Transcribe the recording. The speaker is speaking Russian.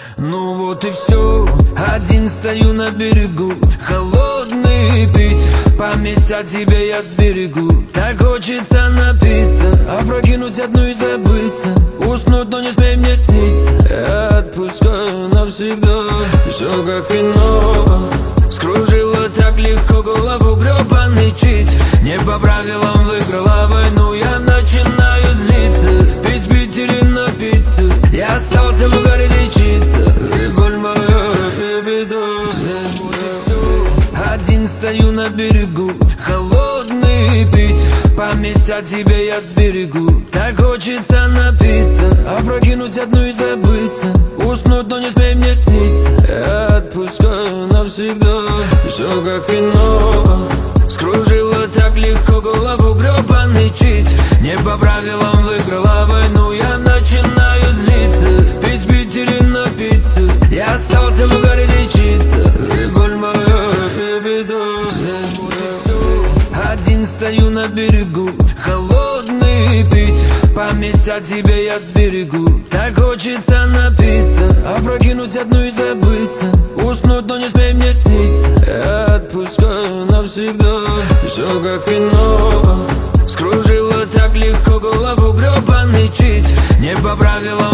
Ну вот и все, один стою на берегу. Холодный Питер, память о тебе я сберегу. Так хочется напиться, опрокинуть одну и забыться. Уснуть, но не смей мне сниться. Я отпускаю навсегда. Все как кино, скружило так легко голову гребаный читер. Не по правилам выиграла войну, я начинаю злиться. Пить в Питере напиться, я остался в угаре лечиться. И боль моя, и беда. Один стою на берегу, холодный Питер, память о тебе я сберегу. Так хочется напиться, опрокинуть одну и забыться. Уснуть, но не смей мне сниться. Я отпускаю навсегда. Все как кино, скружило так легко голову гребаный читер. Не по правилам выиграла войну, я начинаю злиться. Пить в Питере напиться, я остался в угаре лечиться. И боль моя, и беда. Один стою на берегу, холодный Питер, память о тебе я сберегу. Так хочется напиться, опрокинуть одну и забыться. Уснуть, но не смей мне сниться. Я отпускаю навсегда. Все как кино, скружило так легко голову гребаный читер. Не по правилам